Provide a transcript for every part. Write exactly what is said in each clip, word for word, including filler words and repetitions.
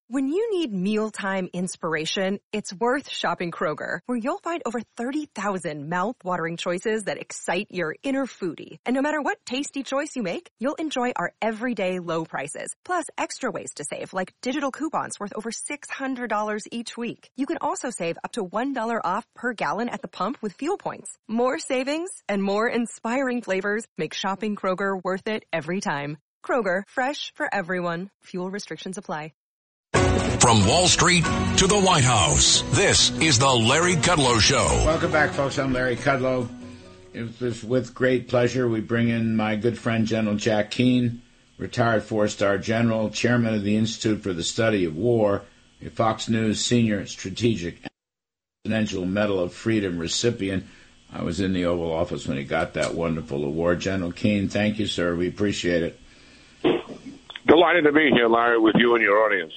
When you need mealtime inspiration, it's worth shopping Kroger, where you'll find over thirty thousand mouth-watering choices that excite your inner foodie. And no matter what tasty choice you make, you'll enjoy our everyday low prices, plus extra ways to save, like digital coupons worth over six hundred dollars each week. You can also save up to one dollar off per gallon at the pump with fuel points. More savings and more inspiring flavors make shopping Kroger worth it every time. Kroger, fresh for everyone. Fuel restrictions apply. From Wall Street to the White House, this is the Larry Kudlow Show. Welcome back, folks. I'm Larry Kudlow. It was with great pleasure we bring in my good friend, General Jack Keane, retired four-star general, chairman of the Institute for the Study of War, a Fox News senior strategic Presidential Medal of Freedom recipient. I was in the Oval Office when he got that wonderful award. General Keane, thank you, sir. We appreciate it. Delighted to be here, Larry, with you and your audience.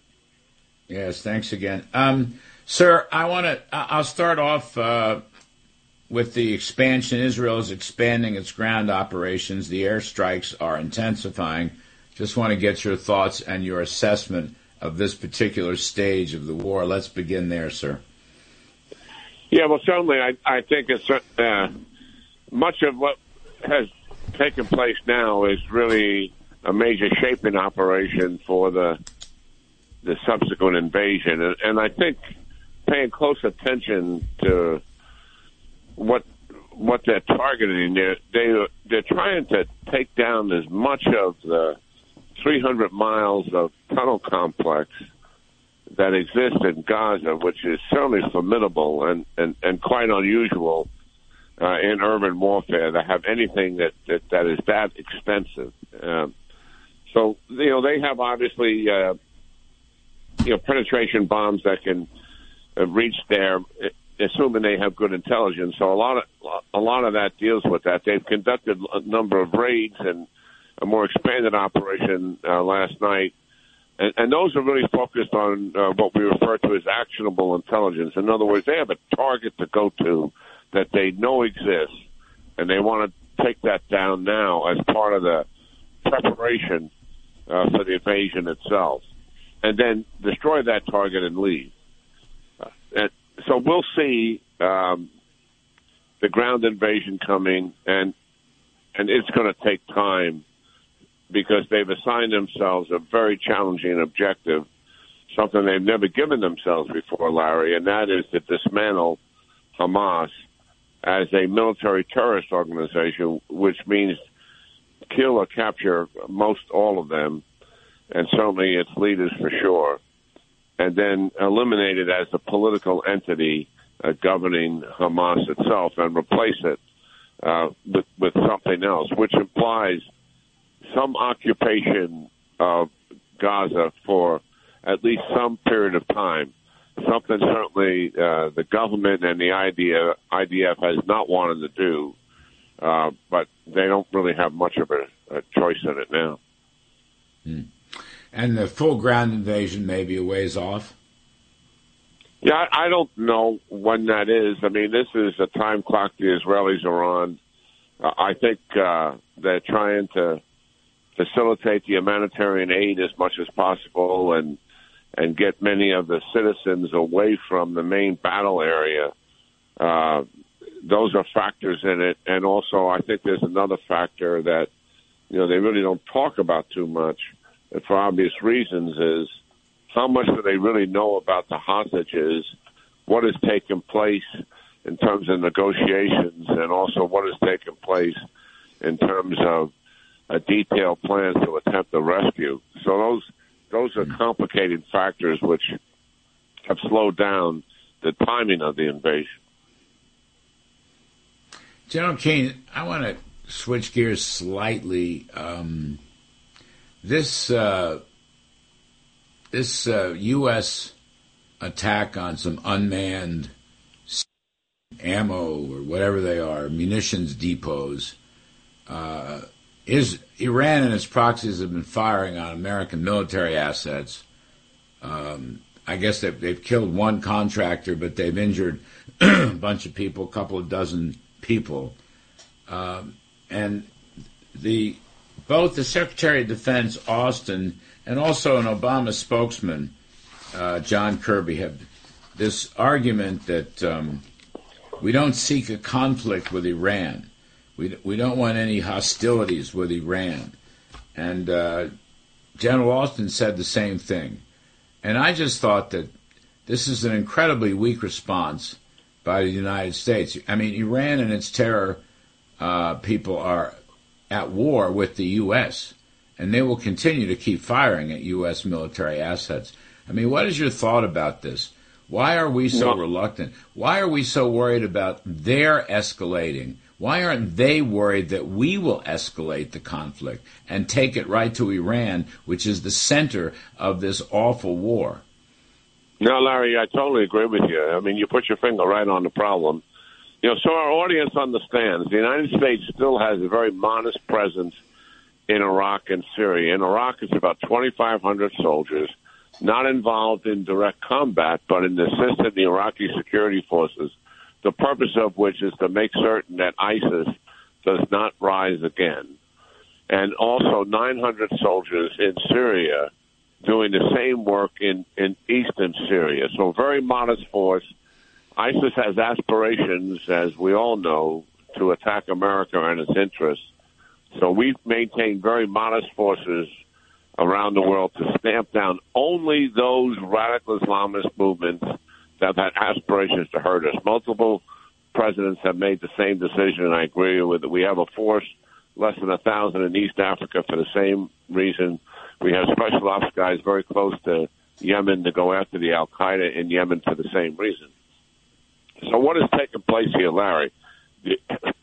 Yes, thanks again. Um, sir, I want to, I'll start off uh, with the expansion. Israel is expanding its ground operations. The airstrikes are intensifying. Just want to get your thoughts and your assessment of this particular stage of the war. Let's begin there, sir. Yeah, well, certainly I, I think it's uh, much of what has taken place now is really a major shaping operation for the the subsequent invasion. And, and I think paying close attention to what what they're targeting, they're, they, they're trying to take down as much of the three hundred miles of tunnel complex that exists in Gaza, which is certainly formidable and, and, and quite unusual uh, in urban warfare to have anything that, that, that is that extensive. Um, so, you know, they have obviously... Uh, you know, penetration bombs that can uh, reach there, assuming they have good intelligence. So a lot of a lot of that deals with that. They've conducted a number of raids and a more expanded operation uh, last night, and, and those are really focused on uh, what we refer to as actionable intelligence. In other words, they have a target to go to that they know exists, and they want to take that down now as part of the preparation uh, for the invasion itself, and then destroy that target and leave. Uh, and so we'll see um, the ground invasion coming, and and it's going to take time because they've assigned themselves a very challenging objective, something they've never given themselves before, Larry, and that is to dismantle Hamas as a military terrorist organization, which means kill or capture most all of them, and certainly its leaders for sure, and then eliminate it as a political entity uh, governing Hamas itself and replace it uh, with, with something else, which implies some occupation of Gaza for at least some period of time, something certainly uh, the government and the I D F has not wanted to do, uh, but they don't really have much of a, a choice in it now. Hmm. And the full ground invasion may be a ways off? Yeah, I don't know when that is. I mean, this is a time clock the Israelis are on. Uh, I think uh, they're trying to facilitate the humanitarian aid as much as possible and and get many of the citizens away from the main battle area. Uh, those are factors in it. And also, I think there's another factor that, you know, they really don't talk about too much, and for obvious reasons, is how much do they really know about the hostages, what has taken place in terms of negotiations, and also what has taken place in terms of a detailed plan to attempt the rescue. So those those are complicated factors which have slowed down the timing of the invasion. General Keane, I want to switch gears slightly. Um, this uh, this uh, U S attack on some unmanned ammo or whatever they are, munitions depots, uh, is Iran and its proxies have been firing on American military assets. Um, I guess they've, they've killed one contractor, but they've injured a bunch of people, a couple of dozen people. Um, and the both the Secretary of Defense, Austin, and also an Obama spokesman uh, John Kirby have this argument that um, we don't seek a conflict with Iran. We, we don't want any hostilities with Iran. And uh, General Austin said the same thing. And I just thought that this is an incredibly weak response by the United States. I mean, Iran and its terror uh, people are at war with the U S, and they will continue to keep firing at U S military assets. I mean, what is your thought about this? Why are we so no. reluctant? Why are we so worried about their escalating? Why aren't they worried that we will escalate the conflict and take it right to Iran, which is the center of this awful war? No, Larry, I totally agree with you. I mean, you put your finger right on the problem. You know, so our audience understands the United States still has a very modest presence in Iraq and Syria. In Iraq, it's about twenty-five hundred soldiers, not involved in direct combat, but in assisting the Iraqi security forces, the purpose of which is to make certain that ISIS does not rise again. And also nine hundred soldiers in Syria doing the same work in, in eastern Syria. So very modest force. ISIS has aspirations, as we all know, to attack America and its interests. So we've maintained very modest forces around the world to stamp down only those radical Islamist movements that have had aspirations to hurt us. Multiple presidents have made the same decision, and I agree with it. We have a force, less than a thousand in East Africa for the same reason. We have special ops guys very close to Yemen to go after the Al-Qaeda in Yemen for the same reason. So what has taken place here, Larry? The,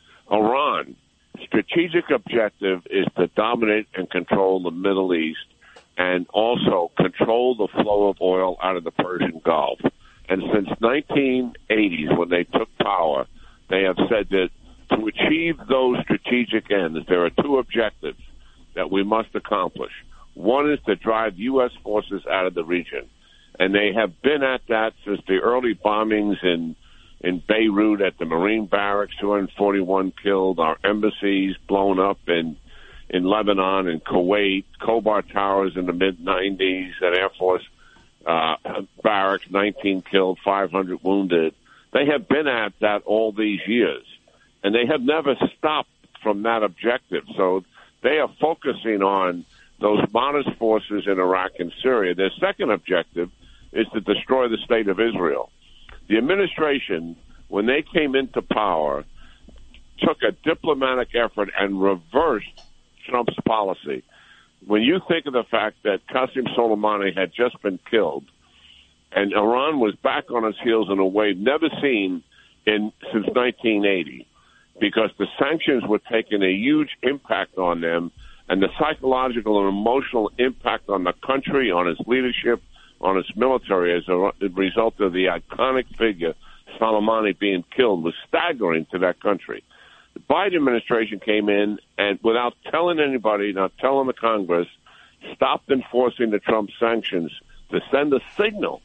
Iran, strategic objective is to dominate and control the Middle East and also control the flow of oil out of the Persian Gulf. And since nineteen eighties, when they took power, they have said that to achieve those strategic ends, there are two objectives that we must accomplish. One is to drive U S forces out of the region. And they have been at that since the early bombings in in Beirut at the Marine barracks, two hundred forty-one killed, our embassies blown up in in Lebanon and Kuwait, Khobar Towers in the mid nineties, at Air Force uh, barracks, nineteen killed, five hundred wounded. They have been at that all these years, and they have never stopped from that objective. So they are focusing on those modest forces in Iraq and Syria. Their second objective is to destroy the state of Israel. The administration, when they came into power, took a diplomatic effort and reversed Trump's policy. When you think of the fact that Qasem Soleimani had just been killed and Iran was back on its heels in a way never seen in since nineteen eighty, because the sanctions were taking a huge impact on them, and the psychological and emotional impact on the country, on its leadership, on its military as a result of the iconic figure Soleimani being killed was staggering to that country. The Biden administration came in and, without telling anybody, not telling the Congress, stopped enforcing the Trump sanctions to send a signal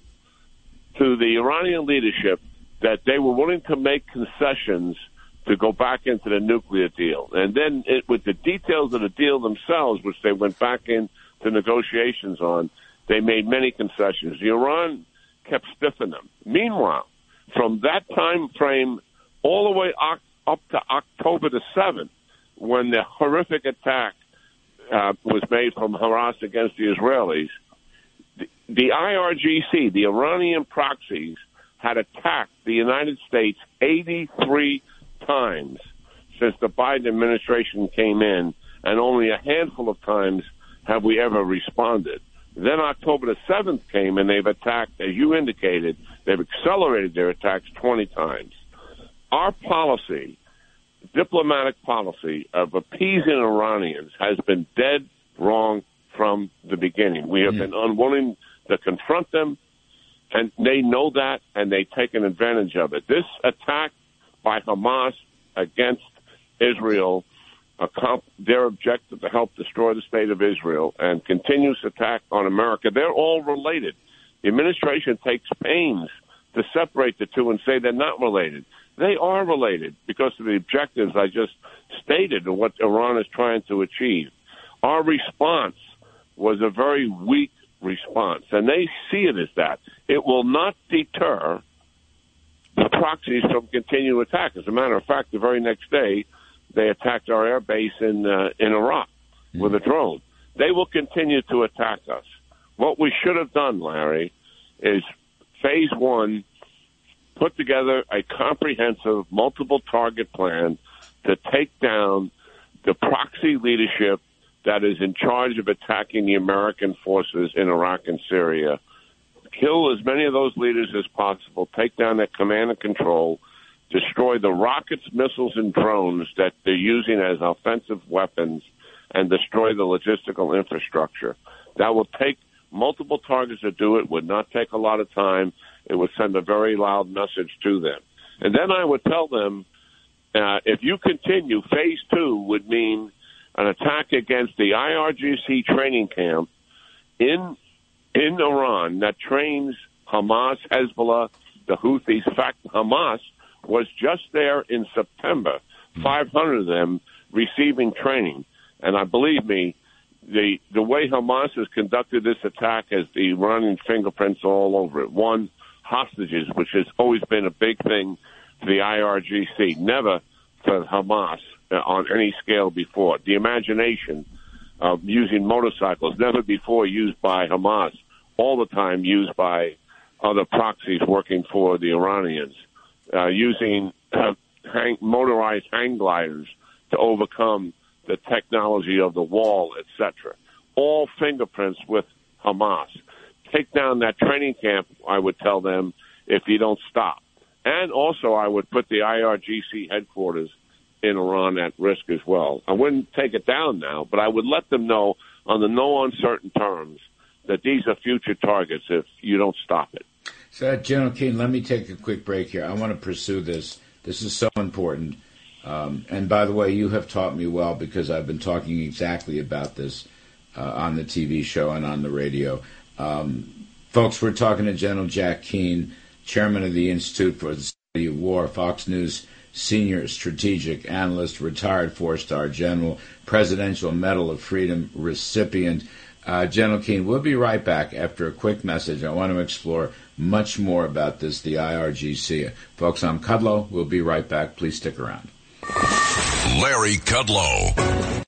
to the Iranian leadership that they were willing to make concessions to go back into the nuclear deal. And then it, with the details of the deal themselves, which they went back into negotiations on, they made many concessions. Iran kept stiffing them. Meanwhile, from that time frame all the way up to October the seventh, when the horrific attack uh, was made from Hamas against the Israelis, the, the I R G C, the Iranian proxies, had attacked the United States eighty-three times since the Biden administration came in, and only a handful of times have we ever responded. Then October the seventh came, and they've attacked, as you indicated, they've accelerated their attacks twenty times. Our policy, diplomatic policy of appeasing Iranians has been dead wrong from the beginning. We have mm. been unwilling to confront them, and they know that, and they've taken advantage of it. This attack by Hamas against Israel, their objective to help destroy the state of Israel, and continuous attack on America, they're all related. The administration takes pains to separate the two and say they're not related. They are related because of the objectives I just stated and what Iran is trying to achieve. Our response was a very weak response, and they see it as that. It will not deter the proxies from continuing to attack. As a matter of fact, the very next day, they attacked our air base in uh, in Iraq mm-hmm. with a drone. They will continue to attack us. What we should have done, Larry, is phase one, put together a comprehensive multiple target plan to take down the proxy leadership that is in charge of attacking the American forces in Iraq and Syria. Kill as many of those leaders as possible, take down their command and control, destroy the rockets, missiles, and drones that they're using as offensive weapons, and destroy the logistical infrastructure. That will take multiple targets to do it, would not take a lot of time. It would send a very loud message to them. And then I would tell them, uh, if you continue, phase two would mean an attack against the I R G C training camp in in Iran that trains Hamas, Hezbollah, the Houthis. In fact, Hamas was just there in September, five hundred of them receiving training. And I believe me, the the way Hamas has conducted this attack has the Iranian fingerprints all over it. One, hostages, which has always been a big thing for the I R G C, never for Hamas uh, on any scale before. The imagination of using motorcycles, never before used by Hamas, all the time used by other proxies working for the Iranians, uh, using uh, hang, motorized hang gliders to overcome the technology of the wall, et cetera. All fingerprints with Hamas. Take down that training camp, I would tell them, if you don't stop. And also I would put the I R G C headquarters in Iran at risk as well. I wouldn't take it down now, but I would let them know on the no uncertain terms that these are future targets if you don't stop it. So, General Keane, let me take a quick break here. I want to pursue this. This is so important. Um, and by the way, you have taught me well because I've been talking exactly about this uh, on the T V show and on the radio. Um, folks, we're talking to General Jack Keane, chairman of the Institute for the Study of War, Fox News senior strategic analyst, retired four-star general, Presidential Medal of Freedom recipient. Uh, General Keane, we'll be right back after a quick message. I want to explore much more about this, the I R G C. Folks, I'm Kudlow. We'll be right back. Please stick around. Larry Kudlow.